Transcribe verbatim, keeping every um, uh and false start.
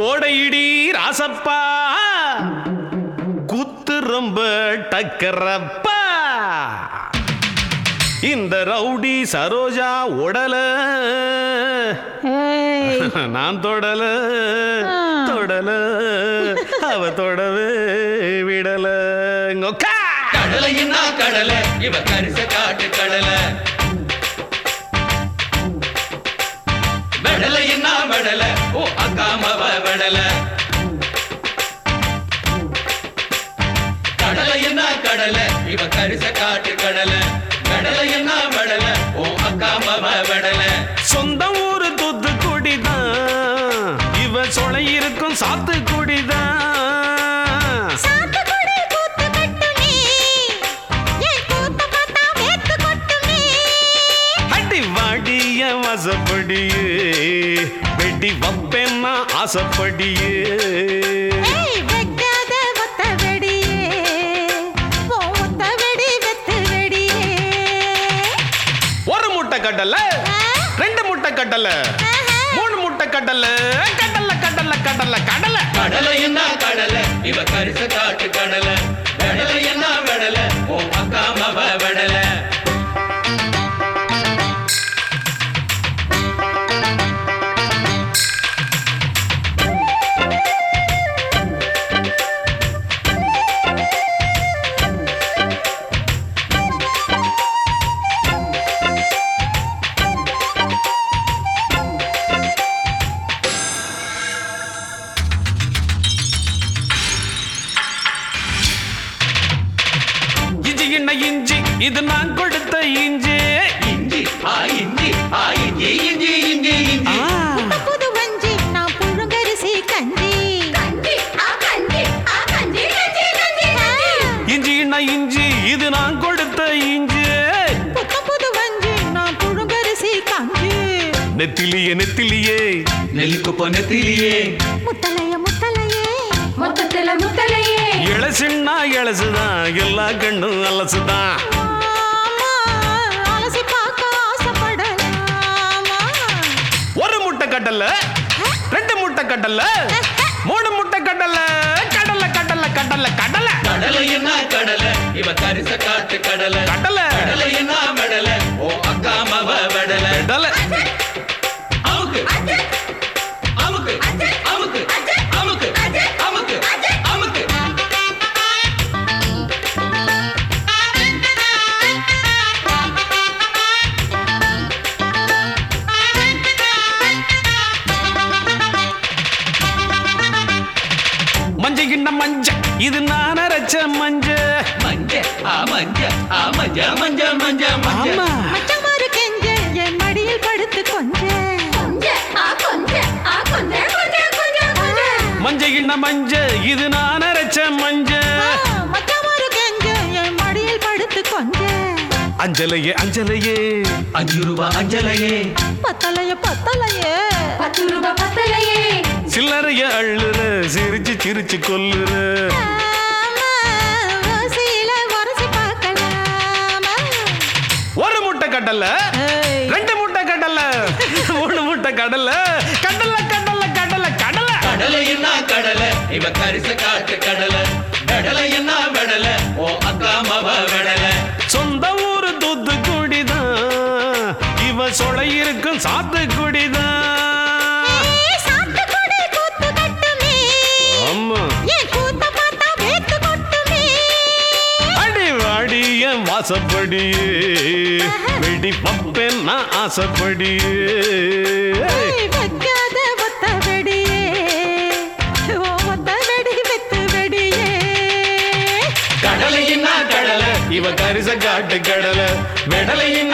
கோடையிடி ராசப்பா குத்து ரொம்ப டக்கரப்பா இந்த ரவுடி சரோஜா உடல நான் தொடல தொடல அவ தொடவே விடல கடலையின்னா கடலை இவ கரிச காட்டு கடலை வெடலையின்னா வெடலை ஓ அக்காமவ வெடலை கடலையின்னா கடலை இவ கரிச காட்டு கடலை வெடலையின்னா வெடலை ஓ அக்காமவ வெடலை சொந்த ஊரு தூத்துக்குடிதான் இவ சொலை இருக்கும் சாத்துக்குடிதான் ஆசப்படியே வெடி வப்பேன்னா ஆசப்படியே ஒரு முட்டை கடல ரெண்டு முட்டை கடல மூணு முட்டை கடல கடல கடல கடல கடல கடலை என்ன கடலை இவ கரிச காட்டு கடலை கடலை என்ன வெடலை ஓ அக்காமவ வெடலை இஞ்சி இது நான் கொடுத்த இஞ்சி இஞ்சி ஆ இஞ்சி ஆ இஞ்சி இஞ்சி இஞ்சி இஞ்சி புது வஞ்சி நான் புழுங்கரிசி கஞ்சி கஞ்சி ஆ கஞ்சி ஆ கஞ்சி கஞ்சி கஞ்சி இஞ்சி இஞ்சி இது நான் கொடுத்த இஞ்சி புத்த புது வஞ்சி நான் புழுங்கரிசி கஞ்சி நெத்திலியே நெத்திலியே நெல்லிக்குப்ப நெத்திலியே முத்தலைய முத்தலையே முத்தல முத்தலையே இளசுன்னா இளசுதான் எல்லா கண்ணும் அலசுதான் அலசி பார்க்க ஆசைப்படலாமா ஒரு முட்டை கடல ரெண்டு முட்டை கடல மூணு முட்டை கடல கடல கடல கடல கடல கடலை என்ன கடலை இவ கரிச காட்டு கடலை கடலை கடலை என்ன வெடலை ஓ அக்காமவ வெடலை கடல அமுக்கு அமுக்கு அமுக்கு அமுக்கு அமுக்கு அமுக்கு மஞ்ச கிண்ண மஞ்ச இது நான் அரைச்ச மஞ்ச மஞ்ச ஆ மஞ்ச ஆ மஞ்ச மஞ்ச மஞ்ச மஞ்ச ஆமா மச்சமாரு கெஞ்ச என் மடியில் படுத்து கொஞ்ச கொஞ்ச ஆ கொஞ்ச ஆ கொஞ்ச கொஞ்ச கொஞ்ச கொஞ்ச மஞ்ச கிண்ண மஞ்ச இது நான் அரைச்ச மஞ்ச மச்சமாரு கெஞ்ச என் மடியில் படுத்து கொஞ்ச அஞ்சலையே அஞ்சலையே அஞ்சு ரூபா அஞ்சலையே பத்தலைய பத்தலையே பத்து ரூபாய் பத்தலையே சில்லறைய அள்ளுற சிரிச்சு சிரிச்சு கொல்லுற ஒரு முட்டை கடல ரெண்டு முட்டை கடல மூணு முட்டை கடல கடல கடல கடல கடல கடலை என்ன கடலை இவ கரிச காட்டு கடலை கடலை என்ன வெடலை ஓ அக்காமவ வெடலை சொந்த ஊரு தூத்துக்குடிதான் இவ சொலை இருக்கும் சாத்துக்குடிதான் ஆமா அடி வாடிய வாசப்படியே வெடி பப்பேன் நான் ஆசைப்படியே கடலையின்னா கடலை இவ கரிச காட்டு கடலை வெடலையின்னா